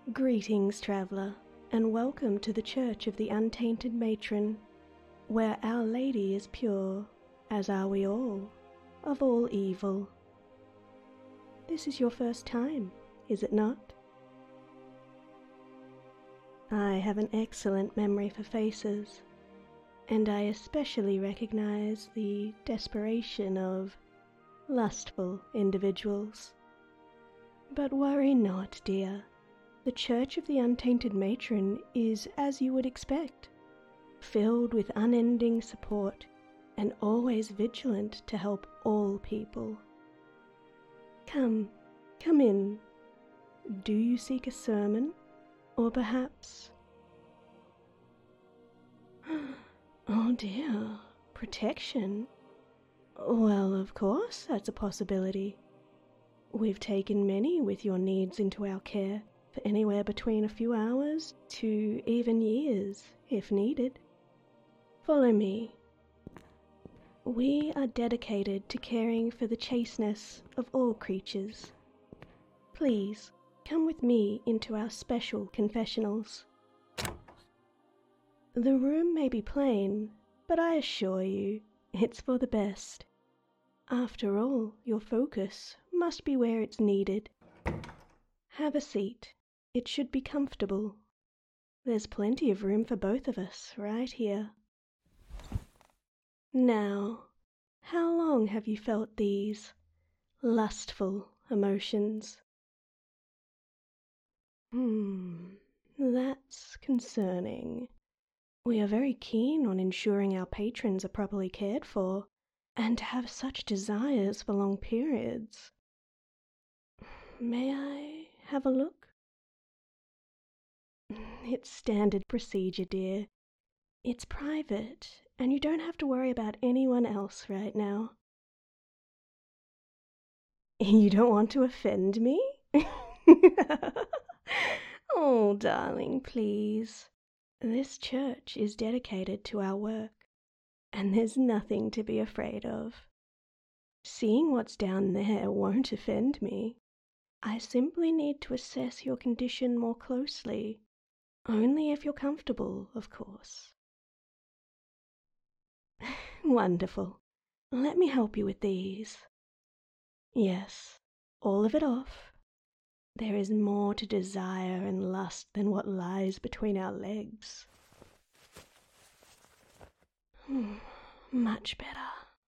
Greetings, traveller, and welcome to the Church of the Untainted Matron, where Our Lady is pure, as are we all, of all evil. This is your first time, is it not? I have an excellent memory for faces, and I especially recognize the desperation of lustful individuals. But worry not, dear. The Church of the Untainted Matron is as you would expect, filled with unending support and always vigilant to help all people. Come in. Do you seek a sermon? Or perhaps... Oh dear, protection? Well, of course, that's a possibility. We've taken many with your needs into our care for anywhere between a few hours to even years, if needed. Follow me. We are dedicated to caring for the chasteness of all creatures. Please, come with me into our special confessionals. The room may be plain, but I assure you, it's for the best. After all, your focus must be where it's needed. Have a seat. It should be comfortable. There's plenty of room for both of us right here. Now, how long have you felt these lustful emotions? That's concerning. We are very keen on ensuring our patrons are properly cared for, and have such desires for long periods. May I have a look? It's standard procedure, dear. It's private, and you don't have to worry about anyone else right now. You don't want to offend me? Oh, darling, please. This church is dedicated to our work, and there's nothing to be afraid of. Seeing what's down there won't offend me. I simply need to assess your condition more closely, only if you're comfortable, of course. Wonderful. Let me help you with these. Yes, all of it off. There is more to desire and lust than what lies between our legs. Much better.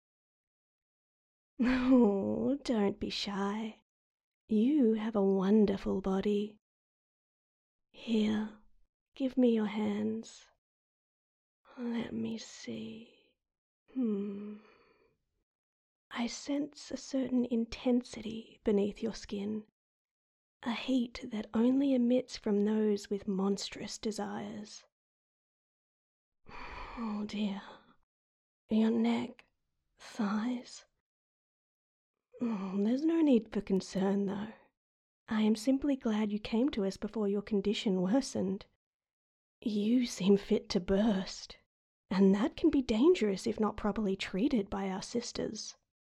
Oh, don't be shy. You have a wonderful body. Here, give me your hands. Let me see. I sense a certain intensity beneath your skin. A heat that only emits from those with monstrous desires. Oh dear. Your neck, thighs. There's no need for concern, though. I am simply glad you came to us before your condition worsened. You seem fit to burst, and that can be dangerous if not properly treated by our sisters.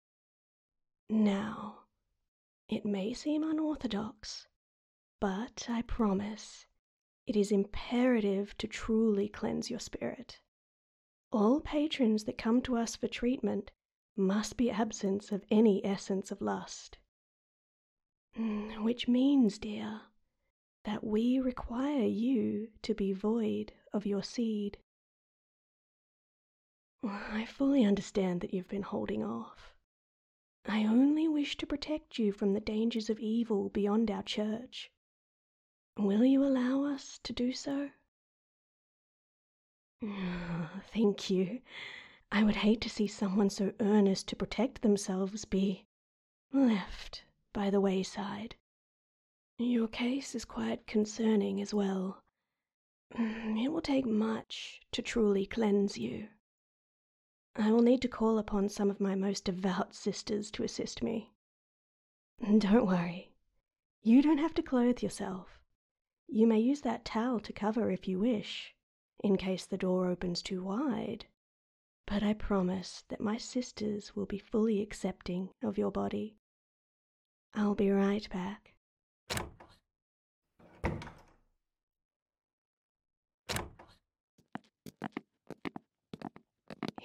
Now, it may seem unorthodox, but I promise it is imperative to truly cleanse your spirit. All patrons that come to us for treatment must be absent of any essence of lust. Which means, dear, that we require you to be void of your seed. I fully understand that you've been holding off. I only wish to protect you from the dangers of evil beyond our church. Will you allow us to do so? Thank you. I would hate to see someone so earnest to protect themselves be left by the wayside. Your case is quite concerning as well. It will take much to truly cleanse you. I will need to call upon some of my most devout sisters to assist me. Don't worry. You don't have to clothe yourself. You may use that towel to cover if you wish, in case the door opens too wide. But I promise that my sisters will be fully accepting of your body. I'll be right back.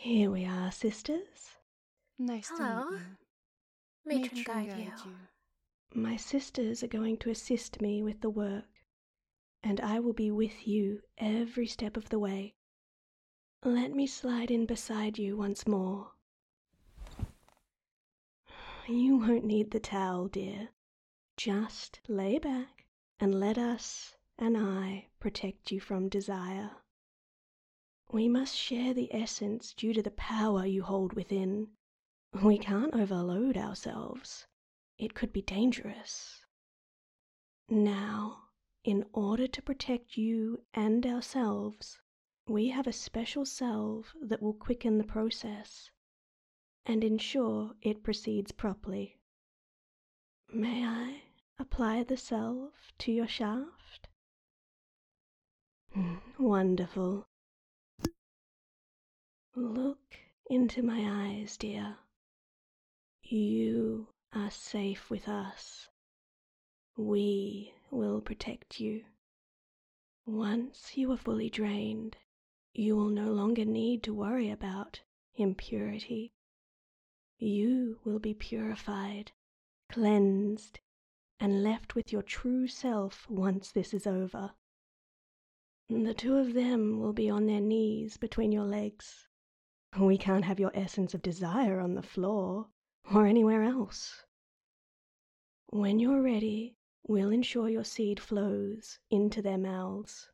Here we are, sisters. Nice to Hello. meet you. Matron guide you. My sisters are going to assist me with the work, and I will be with you every step of the way. Let me slide in beside you once more. You won't need the towel, dear. Just lay back and let us and I protect you from desire. We must share the essence due to the power you hold within. We can't overload ourselves. It could be dangerous. Now, in order to protect you and ourselves, we have a special salve that will quicken the process and ensure it proceeds properly. May I apply the salve to your shaft? Wonderful. Look into my eyes, dear. You are safe with us. We will protect you. Once you are fully drained, you will no longer need to worry about impurity. You will be purified, cleansed, and left with your true self once this is over. The two of them will be on their knees between your legs. We can't have your essence of desire on the floor or anywhere else. When you're ready, we'll ensure your seed flows into their mouths.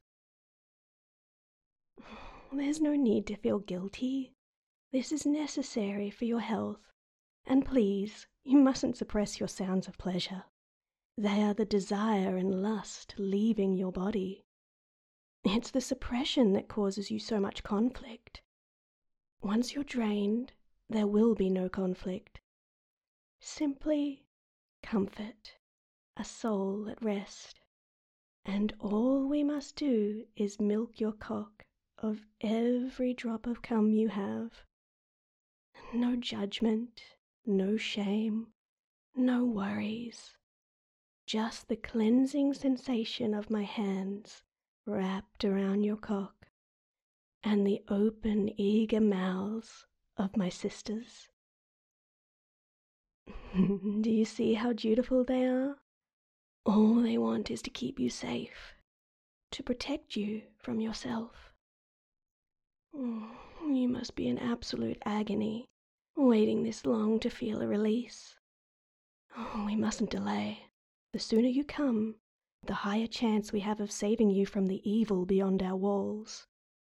There's no need to feel guilty. This is necessary for your health. And please, you mustn't suppress your sounds of pleasure. They are the desire and lust leaving your body. It's the suppression that causes you so much conflict. Once you're drained, there will be no conflict. Simply comfort, a soul at rest. And all we must do is milk your cock of every drop of cum you have. No judgment, no shame, no worries. Just the cleansing sensation of my hands wrapped around your cock and the open, eager mouths of my sisters. Do you see how dutiful they are? All they want is to keep you safe, to protect you from yourself. You must be in absolute agony, waiting this long to feel a release. We mustn't delay. The sooner you come, the higher chance we have of saving you from the evil beyond our walls.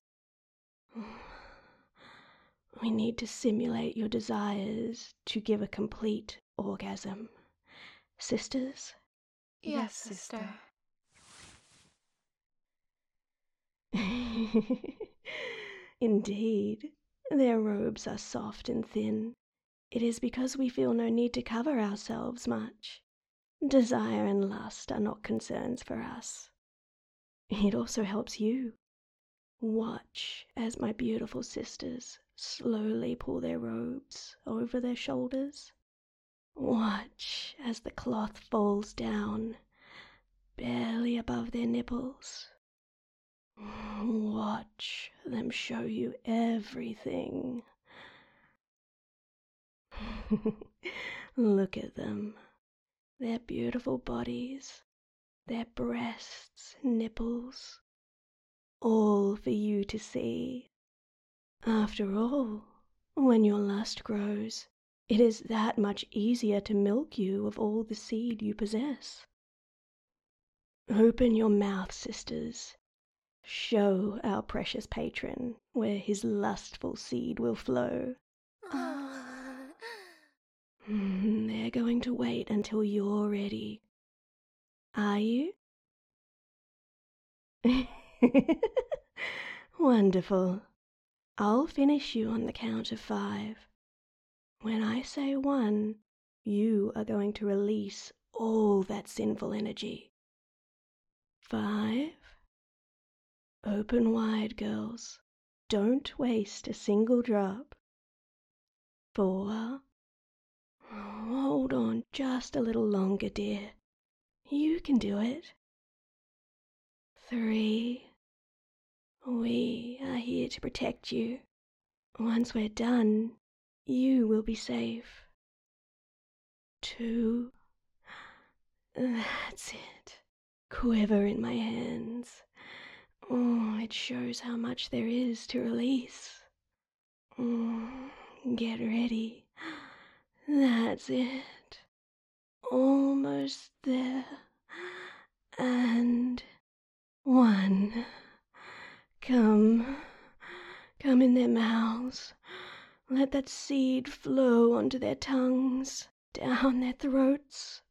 We need to simulate your desires to give a complete orgasm. Sisters? Yes, sister. Indeed, their robes are soft and thin. It is because we feel no need to cover ourselves much. Desire and lust are not concerns for us. It also helps you. Watch as my beautiful sisters slowly pull their robes over their shoulders. Watch as the cloth falls down, barely above their nipples. Watch them show you everything. Look at them. Their beautiful bodies, their breasts, nipples, all for you to see. After all, when your lust grows, it is that much easier to milk you of all the seed you possess. Open your mouth, sisters. Show our precious patron where his lustful seed will flow. They're going to wait until you're ready. Are you? Wonderful. I'll finish you on the count of 5. When I say 1, you are going to release all that sinful energy. 5. Open wide, girls. Don't waste a single drop. 4. Hold on just a little longer, dear. You can do it. 3. We are here to protect you. Once we're done, you will be safe. 2. That's it. Quiver in my hands. Oh, it shows how much there is to release. Oh, get ready. That's it. Almost there. And 1. Come in their mouths. Let that seed flow onto their tongues, down their throats.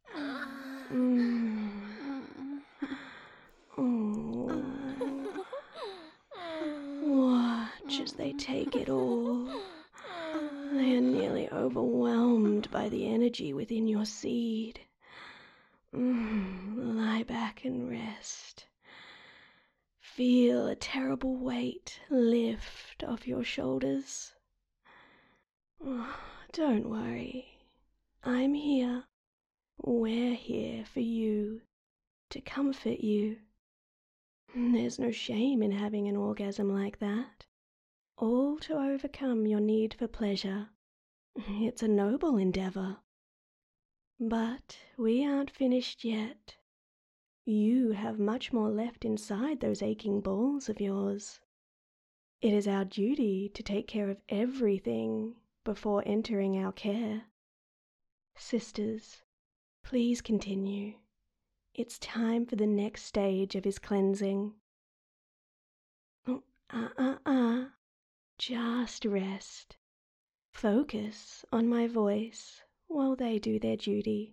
Watch as they take it all. They are nearly overwhelmed by the energy within your seed. Lie back and rest. Feel a terrible weight lift off your shoulders. Don't worry. I'm here. We're here for you, to comfort you. There's no shame in having an orgasm like that. All to overcome your need for pleasure. It's a noble endeavor. But we aren't finished yet. You have much more left inside those aching balls of yours. It is our duty to take care of everything before entering our care. Sisters, please continue. It's time for the next stage of his cleansing. Just rest. Focus on my voice while they do their duty.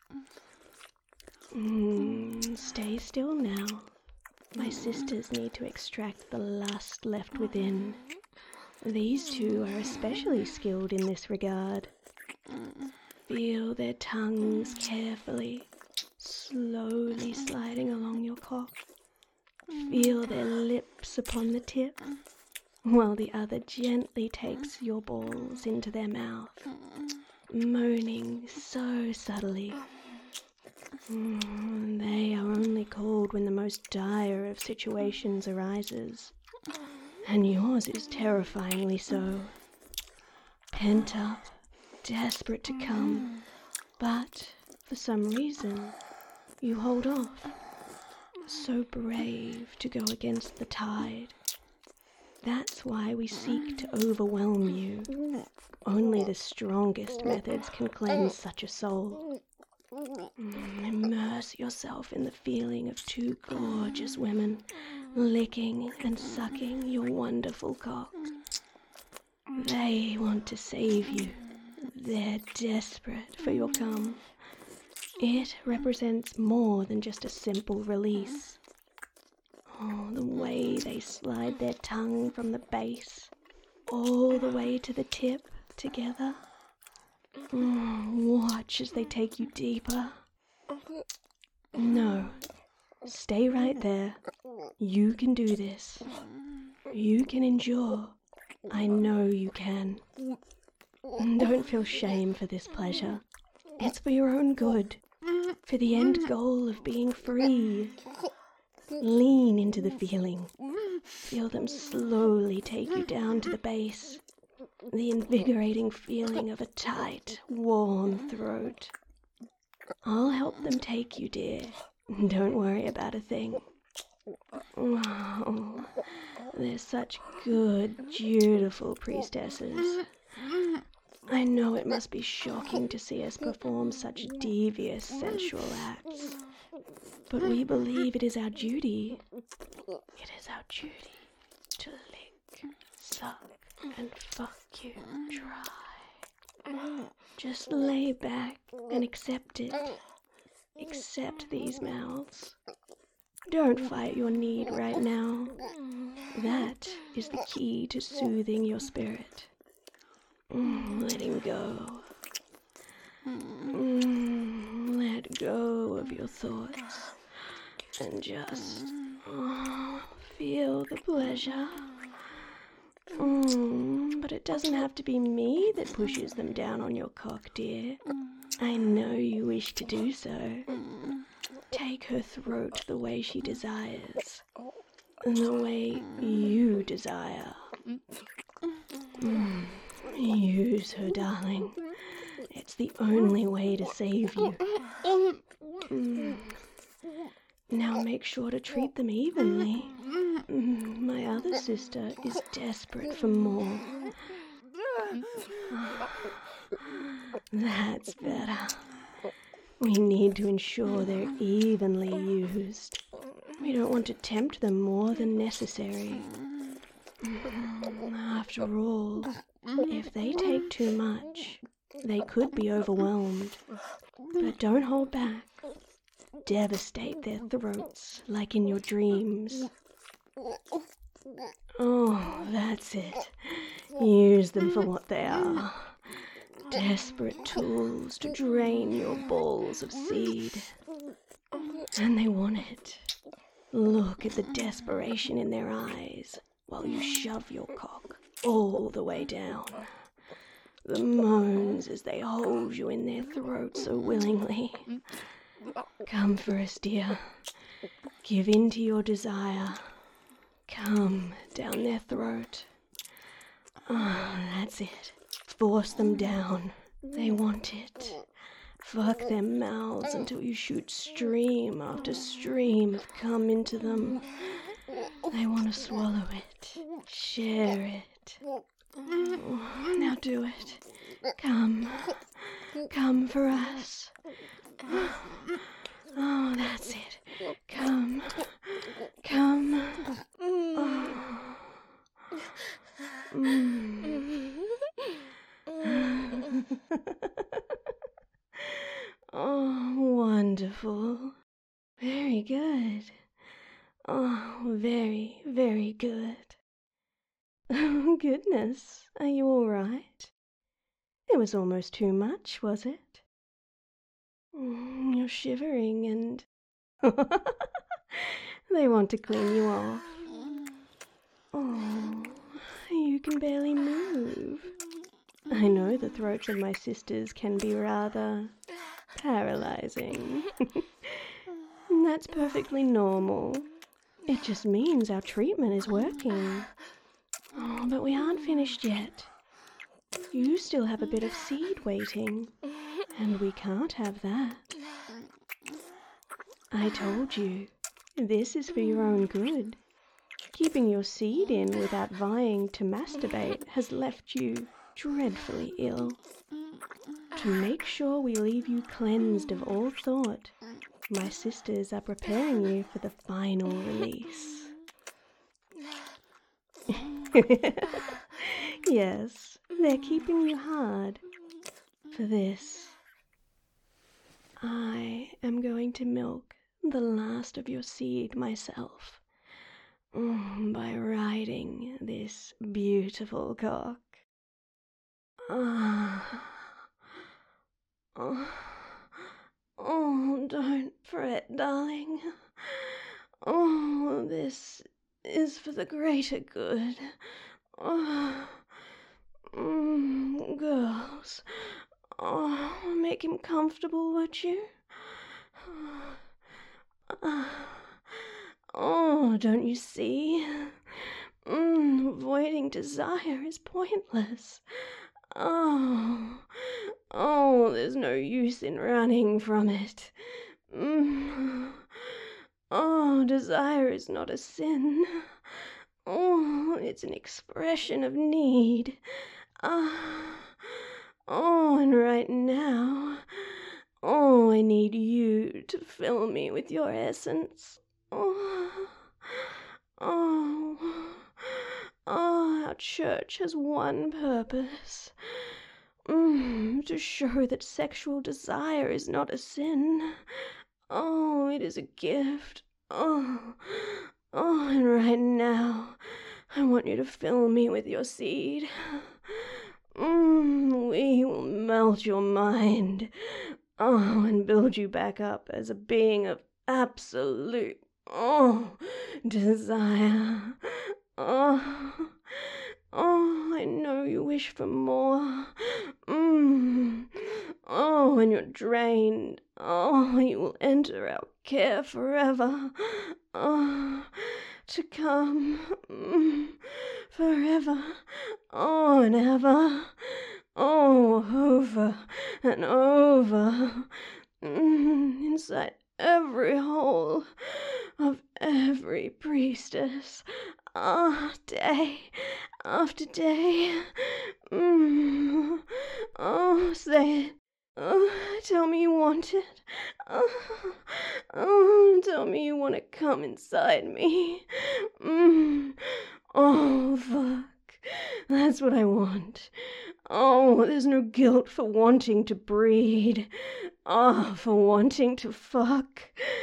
Stay still now. My sisters need to extract the lust left within. These two are especially skilled in this regard. Feel their tongues carefully, slowly sliding along your cock. Feel their lips upon the tip, while the other gently takes your balls into their mouth, moaning so subtly. They are only called when the most dire of situations arises, and yours is terrifyingly so. Pent up, desperate to come, but for some reason you hold off. So brave to go against the tide. That's why we seek to overwhelm you. Only the strongest methods can cleanse such a soul. Immerse yourself in the feeling of 2 gorgeous women licking and sucking your wonderful cock. They want to save you. They're desperate for your cum. It represents more than just a simple release. Oh, the way they slide their tongue from the base all the way to the tip together. Watch as they take you deeper. No, stay right there. You can do this. You can endure. I know you can. Don't feel shame for this pleasure. It's for your own good, for the end goal of being free. Lean into the feeling. Feel them slowly take you down to the base. The invigorating feeling of a tight, warm throat. I'll help them take you, dear. Don't worry about a thing. Oh, they're such good, beautiful priestesses. I know it must be shocking to see us perform such devious sensual acts, but we believe it is our duty. It is our duty to lick, suck, and fuck you dry. Just lay back and accept it. Accept these mouths. Don't fight your need right now. That is the key to soothing your spirit. Letting go. Let go of your thoughts and just feel the pleasure. But it doesn't have to be me that pushes them down on your cock, dear. I know you wish to do so. Take her throat the way she desires, the way you desire. Use her, darling. It's the only way to save you. Now make sure to treat them evenly. My other sister is desperate for more. That's better. We need to ensure they're evenly used. We don't want to tempt them more than necessary. After all, if they take too much, they could be overwhelmed. But don't hold back. Devastate their throats like in your dreams. Oh, that's it. Use them for what they are. Desperate tools to drain your balls of seed. And they want it. Look at the desperation in their eyes while you shove your cock all the way down. The moans as they hold you in their throat so willingly. Come for us, dear. Give in to your desire. Come down their throat. Oh, that's it. Force them down. They want it. Fuck their mouths until you shoot stream after stream of cum into them. They want to swallow it. Share it. Oh, now do it. Come. Come for us. Oh, that's it. Come. Come. Oh. Oh, wonderful. Very good. Oh, very, very good. Oh, goodness. Are you all right? It was almost too much, was it? You're shivering and... They want to clean you off. Oh, you can barely move. I know the throats of my sisters can be rather paralyzing. That's perfectly normal. It just means our treatment is working. Oh, but we aren't finished yet. You still have a bit of seed waiting, and we can't have that. I told you, this is for your own good. Keeping your seed in without vying to masturbate has left you dreadfully ill. To make sure we leave you cleansed of all thought, my sisters are preparing you for the final release. Yes, they're keeping you hard for this. I am going to milk the last of your seed myself by riding this beautiful cock. Oh, don't fret, darling. Oh, this is for the greater good. Girls, make him comfortable, won't you? Oh, don't you see? Avoiding desire is pointless. Oh, there's no use in running from it. Oh, desire is not a sin. Oh, it's an expression of need. And right now, I need you to fill me with your essence. Our church has one purpose. To show that sexual desire is not a sin. It is a gift. And right now, I want you to fill me with your seed. We will melt your mind. And build you back up as a being of absolute, desire. I know you wish for more. When you're drained, you will enter our care forever. To come forever, oh, and ever, oh, over and over, inside every hole of every priestess, day after day. Oh, say it. Tell me you want it. Tell me you want to come inside me. Oh, fuck. That's what I want. Oh, there's no guilt for wanting to breed. For wanting to fuck.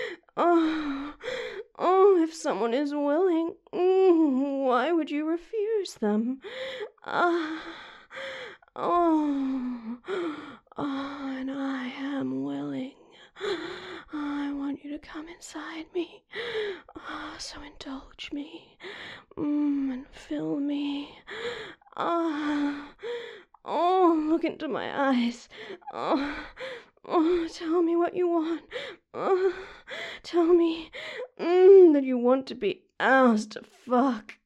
If someone is willing, why would you refuse them? And I am willing. I want you to come inside me. So indulge me. And fill me. Look into my eyes. Tell me what you want. Tell me that you want to be ours to fuck.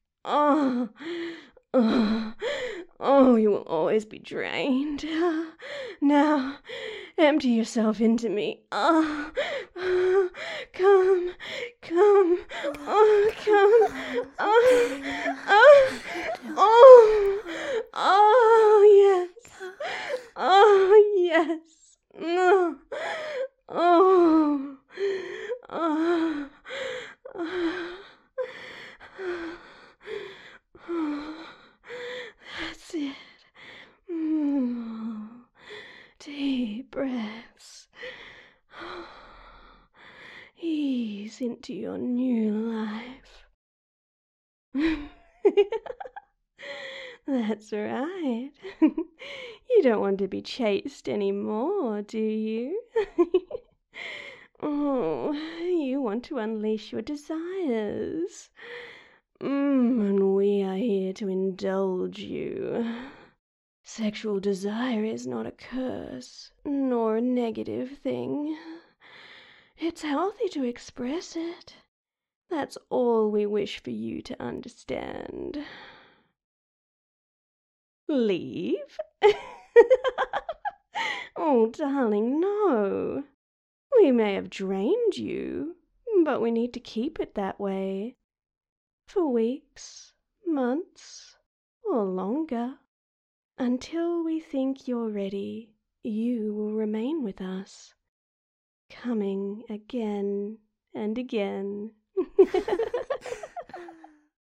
You will always be drained. Now, empty yourself into me. Come, come, come. Yes. Yes. That's it. Deep breaths. Ease into your new life. That's right. You don't want to be chased anymore, do you? You want to unleash your desires. And we are here to indulge you. Sexual desire is not a curse, nor a negative thing. It's healthy to express it. That's all we wish for you to understand. Leave? Oh, darling, no. We may have drained you, but we need to keep it that way. For weeks, months, or longer. Until we think you're ready, you will remain with us, coming again and again.